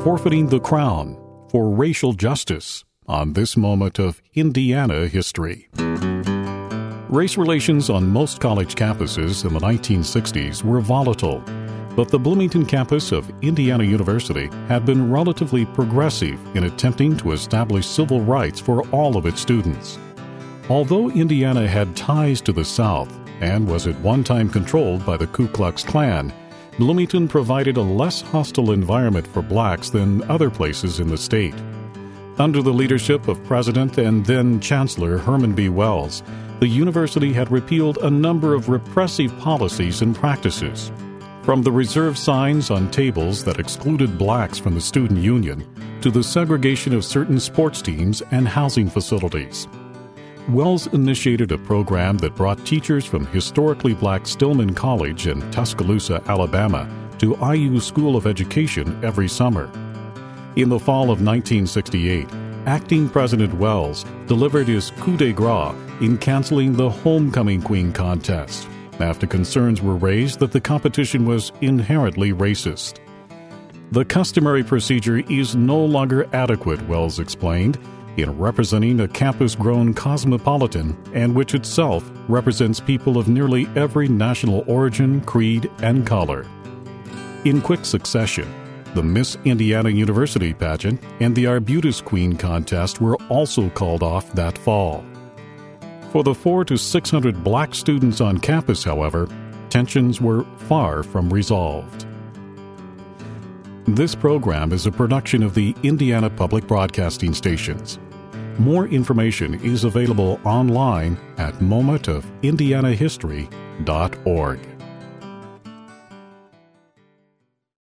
forfeiting the crown for racial justice on this moment of Indiana history. Race relations on most college campuses in the 1960s were volatile, but the Bloomington campus of Indiana University had been relatively progressive in attempting to establish civil rights for all of its students. Although Indiana had ties to the South and was at one time controlled by the Ku Klux Klan, Bloomington provided a less hostile environment for blacks than other places in the state. Under the leadership of President and then Chancellor Herman B. Wells, the university had repealed a number of repressive policies and practices, from the reserve signs on tables that excluded blacks from the student union to the segregation of certain sports teams and housing facilities. Wells initiated a program that brought teachers from historically black Stillman College in Tuscaloosa, Alabama, to IU School of Education every summer. In the fall of 1968, acting President Wells delivered his coup de grace in canceling the Homecoming Queen contest, after concerns were raised that the competition was inherently racist. The customary procedure is no longer adequate, Wells explained, in representing a campus-grown cosmopolitan and which itself represents people of nearly every national origin, creed, and color. In quick succession, the Miss Indiana University pageant and the Arbutus Queen contest were also called off that fall. For the 400 to 600 black students on campus, however, tensions were far from resolved. This program is a production of the Indiana Public Broadcasting Stations. More information is available online at momentofIndianahistory.org.